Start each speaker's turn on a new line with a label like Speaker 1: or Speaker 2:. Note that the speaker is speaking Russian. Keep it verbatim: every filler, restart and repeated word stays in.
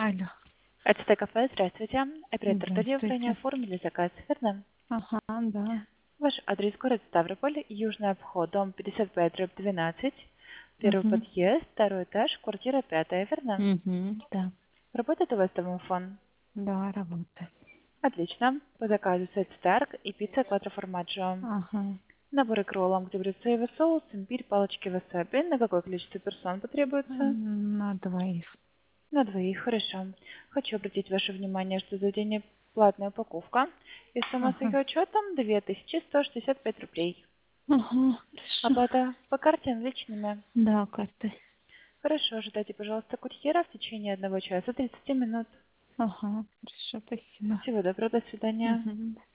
Speaker 1: Алло.
Speaker 2: Это Т-кафе, здравствуйте. Оператор радиоуправления
Speaker 1: Здравствуйте.
Speaker 2: оформили заказ, верно?
Speaker 1: Ага, да.
Speaker 2: Ваш адрес город Ставрополь, Южный обход, дом пятьдесят пять, дробь двенадцать, первый
Speaker 1: Угу.
Speaker 2: подъезд, второй этаж, квартира пятая, верно?
Speaker 1: Угу. Да.
Speaker 2: Работает у вас домофон?
Speaker 1: Да, работает.
Speaker 2: Отлично. По заказу сет Старк и пицца квадро формаджо.
Speaker 1: Ага.
Speaker 2: Наборы к роллам, где будет соевый соус, имбирь, палочки васаби. На какое количество персон потребуется?
Speaker 1: М, На двоих.
Speaker 2: На двоих, хорошо. Хочу обратить ваше внимание, что заведение платная упаковка. И сумма с
Speaker 1: Ага.
Speaker 2: ее учетом две тысячи сто шестьдесят пять рублей.
Speaker 1: Ага. Хорошо.
Speaker 2: Оплата по карте наличными.
Speaker 1: Да, картой.
Speaker 2: Хорошо, ожидайте, пожалуйста, курьера в течение одного часа тридцати минут.
Speaker 1: Ага. Хорошо, спасибо.
Speaker 2: Всего доброго, до свидания.
Speaker 1: Угу.